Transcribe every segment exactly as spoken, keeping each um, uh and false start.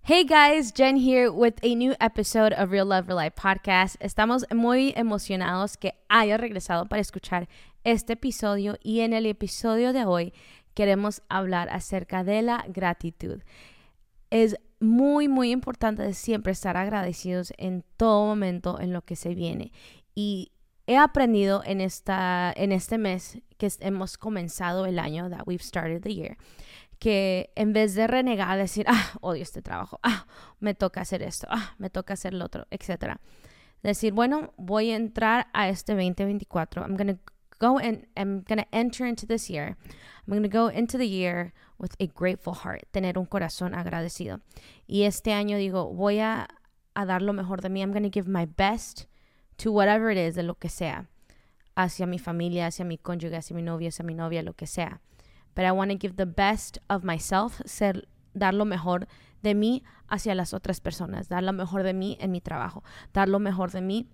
Hey guys, Jen here with a new episode of Real Love Real Life podcast. Estamos muy emocionados que haya regresado para escuchar este episodio y en el episodio de hoy queremos hablar acerca de la gratitud. Es muy, muy importante siempre estar agradecidos en todo momento en lo que se viene y he aprendido en, esta, en este mes que hemos comenzado el año, that we've started the year, que en vez de renegar, decir, ah, odio este trabajo, ah, me toca hacer esto, ah, me toca hacer lo otro, etcétera. Decir, bueno, voy a entrar a este veinte veinticuatro. I'm going to go and I'm going to enter into this year. I'm going to go into the year with a grateful heart, tener un corazón agradecido. Y este año digo, voy a, a dar lo mejor de mí. I'm going to give my best to whatever it is, de lo que sea, hacia mi familia, hacia mi cónyuge, hacia mi novio, hacia mi novia, lo que sea. But I want to give the best of myself, ser, dar lo mejor de mí hacia las otras personas, dar lo mejor de mí en mi trabajo, dar lo mejor de mí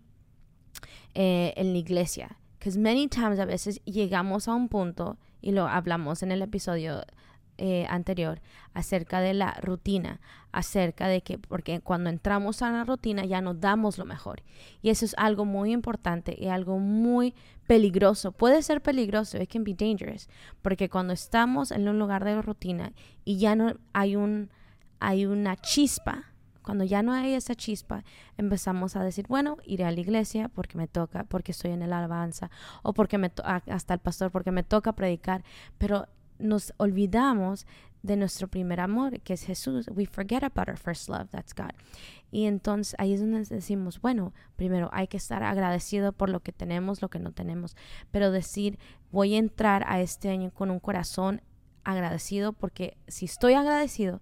eh, en la iglesia. Because many times a veces llegamos a un punto, y lo hablamos en el episodio eh, anterior, acerca de la rutina, acerca de que, porque cuando entramos a la rutina ya no damos lo mejor. Y eso es algo muy importante y algo muy peligroso. Puede ser peligroso, it can be dangerous, porque cuando estamos en un lugar de rutina y ya no hay un, hay una chispa, cuando ya no hay esa chispa, empezamos a decir, bueno, iré a la iglesia porque me toca, porque estoy en el alabanza, o porque me to- hasta el pastor, porque me toca predicar, pero nos olvidamos de nuestro primer amor, que es Jesús. We forget about our first love, that's God. Y entonces ahí es donde decimos, bueno, primero hay que estar agradecido por lo que tenemos, lo que no tenemos, pero decir, voy a entrar a este año con un corazón agradecido, porque si estoy agradecido,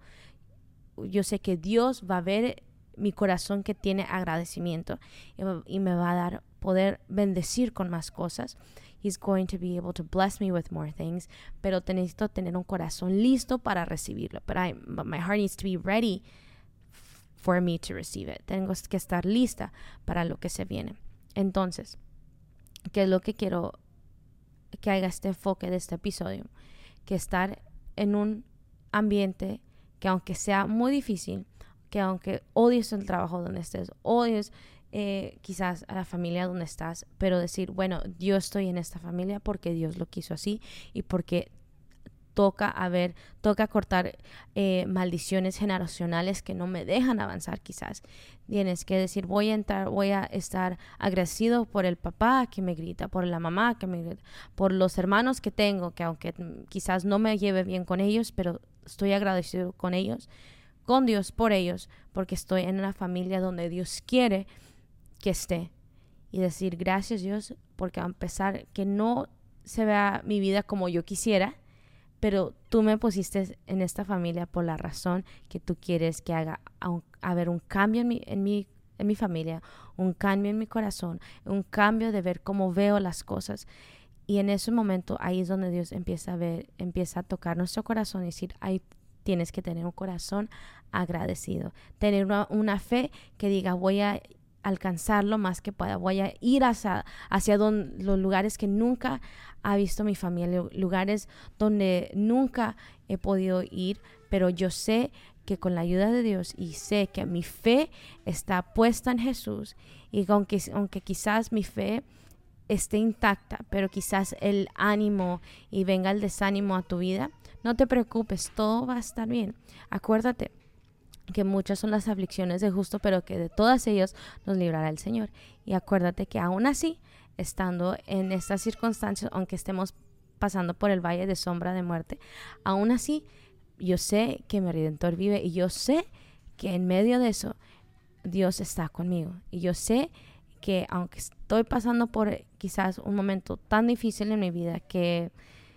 yo sé que Dios va a ver mi corazón que tiene agradecimiento y me va a dar poder bendecir con más cosas. He's going to be able to bless me with more things, pero necesito tener un corazón listo para recibirlo. But, I, but my heart needs to be ready for me to receive it. Tengo que estar lista para lo que se viene. Entonces, ¿qué es lo que quiero que haga este enfoque de este episodio? Que estar en un ambiente que aunque sea muy difícil, que aunque odies el trabajo donde estés, odies eh, quizás a la familia donde estás, pero decir, bueno, yo estoy en esta familia porque Dios lo quiso así y porque toca a ver, toca cortar eh, maldiciones generacionales que no me dejan avanzar quizás. Tienes que decir, voy a entrar, voy a estar agradecido por el papá que me grita, por la mamá que me grita, por los hermanos que tengo, que aunque quizás no me lleve bien con ellos, pero estoy agradecido con ellos, con Dios por ellos, porque estoy en una familia donde Dios quiere que esté. Y decir, gracias Dios, porque a pesar que no se vea mi vida como yo quisiera, pero tú me pusiste en esta familia por la razón que tú quieres que haga a, a ver un cambio en mi, en, mi, en mi familia, un cambio en mi corazón, un cambio de ver cómo veo las cosas. Y en ese momento ahí es donde Dios empieza a ver, empieza a tocar nuestro corazón y decir, ahí tienes que tener un corazón agradecido, tener una, una fe que diga, voy a alcanzar lo más que pueda, voy a ir hacia, hacia donde, los lugares que nunca ha visto mi familia, lugares donde nunca he podido ir, pero yo sé que con la ayuda de Dios y sé que mi fe está puesta en Jesús y aunque, aunque quizás mi fe esté intacta, pero quizás el ánimo y venga el desánimo a tu vida, no te preocupes, todo va a estar bien. Acuérdate que muchas son las aflicciones de justo, pero que de todas ellas nos librará el Señor. Y acuérdate que aún así, estando en estas circunstancias, aunque estemos pasando por el valle de sombra de muerte, aún así, yo sé que mi Redentor vive y yo sé que en medio de eso, Dios está conmigo. Y yo sé que aunque estoy pasando por quizás un momento tan difícil en mi vida que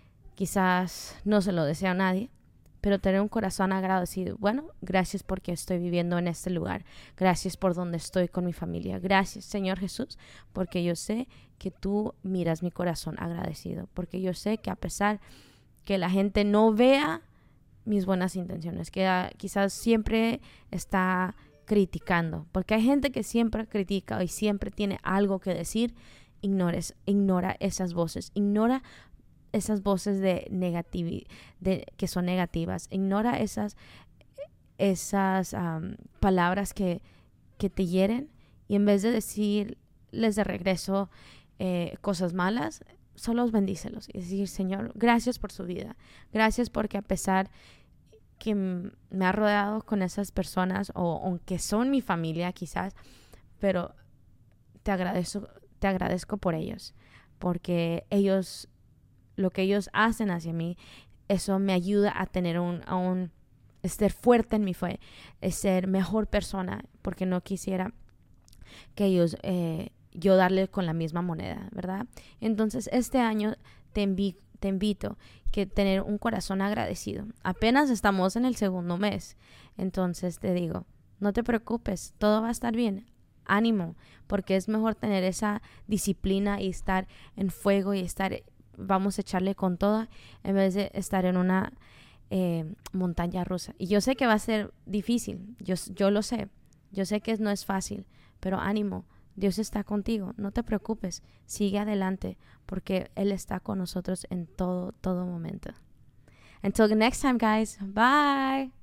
quizás no se lo deseo a nadie, pero tener un corazón agradecido, bueno, gracias porque estoy viviendo en este lugar, gracias por donde estoy con mi familia, gracias Señor Jesús, porque yo sé que tú miras mi corazón agradecido, porque yo sé que a pesar que la gente no vea mis buenas intenciones, que uh, quizás siempre está criticando, porque hay gente que siempre critica y siempre tiene algo que decir, ignores, ignora esas voces, ignora esas voces de negatividad, de, que son negativas, ignora esas, esas um, palabras que, que te hieren, y en vez de decirles de regreso eh, cosas malas, solo bendícelos y decir, Señor, gracias por su vida. Gracias porque a pesar que m- me ha rodeado con esas personas, o aunque son mi familia quizás, pero te agradezco, te agradezco por ellos, porque ellos, lo que ellos hacen hacia mí, eso me ayuda a tener un, a un, ser fuerte en mi fe, ser mejor persona, porque no quisiera que ellos, eh, yo darle con la misma moneda, ¿verdad? Entonces, este año te, invi- te invito que tener un corazón agradecido. Apenas estamos en el segundo mes, entonces te digo, no te preocupes, todo va a estar bien. Ánimo, porque es mejor tener esa disciplina y estar en fuego y estar, vamos a echarle con todo, en vez de estar en una eh, montaña rusa. Y yo sé que va a ser difícil, yo, yo lo sé, yo sé que no es fácil, pero ánimo, Dios está contigo, no te preocupes, sigue adelante, porque Él está con nosotros en todo, todo momento. Until next time, guys, bye.